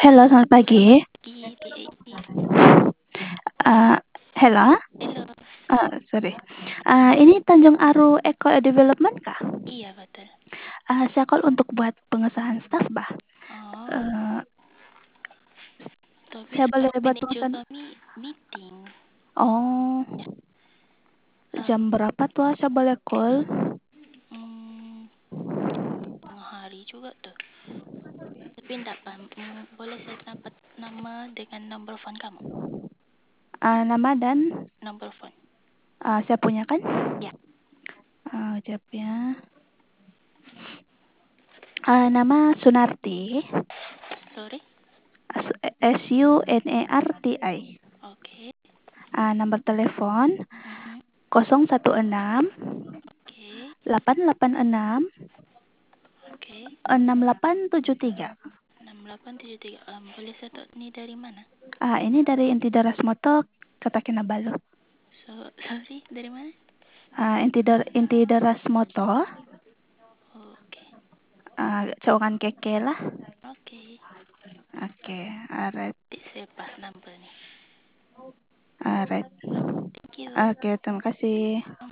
Halo, selamat pagi. Selamat pagi, TAI. Uh, Halo, Halo. sorry. Ini Tanjung Aru Eco Development kah? Iya, betul. Saya call untuk buat pengesahan staff, bah. Oh, Uh, tapi saya boleh sekarang buat manajer pengesahan. kami meeting. Oh, Ya. jam Um, berapa tuh saya boleh call? hmm, Tengah hari juga tuh. Tapi enggak, boleh saya dapat nama dengan nomor phone kamu? Nama dan Nomor phone. saya punya kan? Ya. Jap ya. Nama Sunarti. Sorry. Sunarti. Oke. Nomor telepon Mhm. 016 Oke. 886 Oke. 6873. 6873. Boleh saya tahu ini dari mana? Ini dari Inti Darasmoto, Kota Kinabalu. Sorry, dari mana? Inti Darasmoto, Oke. Cawangan Keke lah. Oke. Oke, alright, Nanti saya pas number nih. alright. Thank you. Oke, terima kasih.